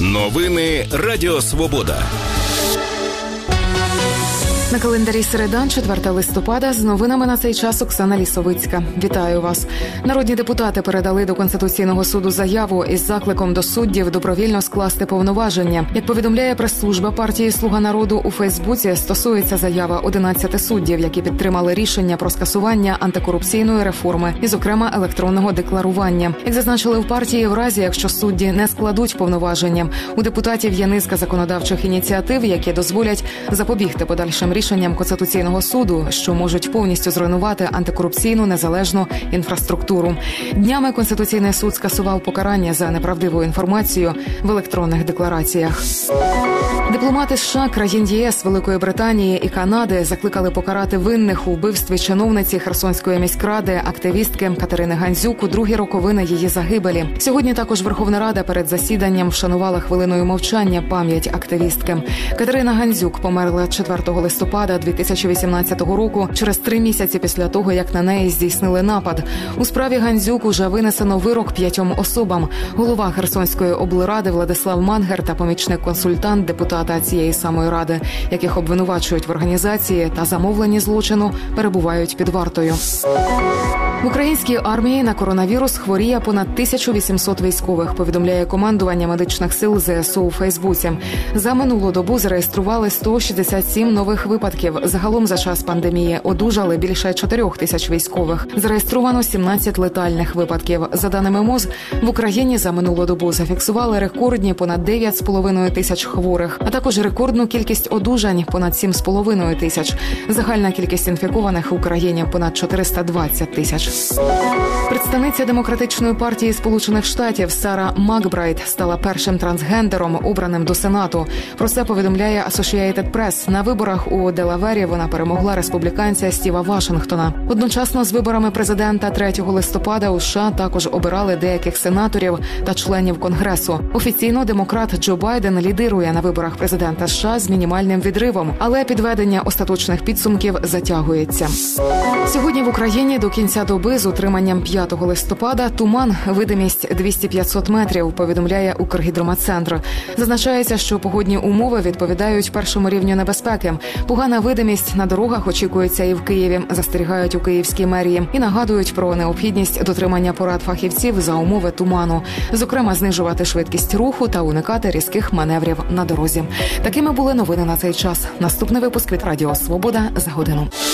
Новини Радіо Свобода. На календарі середа, 4 листопада, з новинами на цей час Оксана Лісовицька. Вітаю вас. Народні депутати передали до Конституційного суду заяву із закликом до суддів добровільно скласти повноваження. Як повідомляє прес-служба партії «Слуга народу» у Фейсбуці, стосується заява 11 суддів, які підтримали рішення про скасування антикорупційної реформи і, зокрема, електронного декларування. Як зазначили в партії, в разі, якщо судді не складуть повноваження, у депутатів є низка законодавчих ініціатив, які дозволять запобігти подальшим рішенням Конституційного суду, що можуть повністю зруйнувати антикорупційну незалежну інфраструктуру. Днями Конституційний суд скасував покарання за неправдиву інформацію в електронних деклараціях. Дипломати США, країн ЄС, Великої Британії і Канади закликали покарати винних у вбивстві чиновниці Херсонської міськради, активістки Катерини Гандзюк у другі роковини її загибелі. Сьогодні також Верховна Рада перед засіданням вшанувала хвилиною мовчання пам'ять активістки. Катерина Гандзюк померла 4 листопада 2018 року, через 3 місяці після того, як на неї здійснили напад. У справі Гандзюк уже винесено вирок 5 особам. Голова Херсонської облради Владислав Мангер та помічник-консультант депутата цієї самої ради, яких обвинувачують в організації та замовленні злочину, перебувають під вартою. В українській армії на коронавірус хворіє понад 1800 військових, повідомляє командування медичних сил ЗСУ у Фейсбуці. За минулу добу зареєстрували 167 нових випадків. Загалом за час пандемії одужали більше 4 тисяч військових. Зареєстровано 17 летальних випадків. За даними МОЗ, в Україні за минулу добу зафіксували рекордні понад 9,5 тисяч хворих, а також рекордну кількість одужань – понад 7,5 тисяч. Загальна кількість інфікованих в Україні – понад 420 тисяч. Представниця Демократичної партії Сполучених Штатів Сара Макбрайт стала першим трансгендером, обраним до Сенату. Про це повідомляє Associated Press. На виборах у Делавері вона перемогла республіканця Стіва Вашингтона. Одночасно з виборами президента 3 листопада у США також обирали деяких сенаторів та членів Конгресу. Офіційно демократ Джо Байден лідирує на виборах президента США з мінімальним відривом, але підведення остаточних підсумків затягується. Сьогодні в Україні до кінця доби з утриманням 5 листопада туман, видимість 200-500 метрів, повідомляє Укргідрометцентр. Зазначається, що погодні умови відповідають першому рівню небезпеки. Погана видимість на дорогах очікується і в Києві, застерігають у Київській мерії і нагадують про необхідність дотримання порад фахівців за умови туману. Зокрема, знижувати швидкість руху та уникати різких маневрів на дорозі. Такими були новини на цей час. Наступний випуск від Радіо Свобода за годину.